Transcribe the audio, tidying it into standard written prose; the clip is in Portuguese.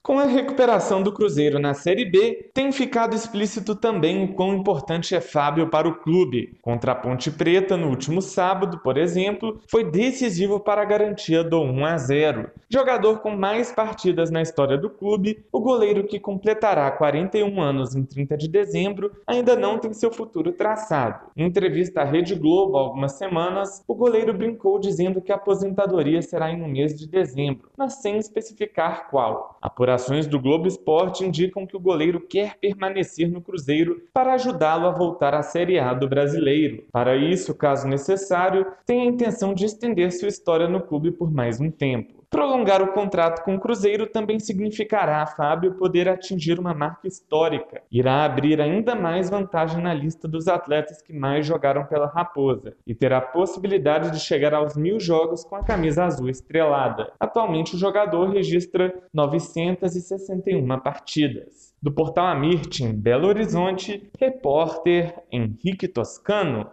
Com a recuperação do Cruzeiro na Série B, tem ficado explícito também o quão importante é Fábio para o clube. Contra a Ponte Preta, no último sábado, por exemplo, foi decisivo para a garantia do 1-0. Jogador com mais partidas na história do clube, o goleiro que completará 41 anos em 30 de dezembro ainda não tem seu futuro traçado. Em entrevista à Rede Globo há algumas semanas, o goleiro brincou dizendo que a aposentadoria será em um mês de dezembro, mas sem especificar qual. Apurações do Globo Esporte indicam que o goleiro quer permanecer no Cruzeiro para ajudá-lo a voltar à Série A do Brasileiro. Para isso, caso necessário, tem a intenção de estender sua história no clube por mais um tempo. Prolongar o contrato com o Cruzeiro também significará a Fábio poder atingir uma marca histórica. Irá abrir ainda mais vantagem na lista dos atletas que mais jogaram pela Raposa e terá a possibilidade de chegar aos 1.000 jogos com a camisa azul estrelada. Atualmente o jogador registra 961 partidas. Do portal Amirte, em Belo Horizonte, repórter Henrique Toscano.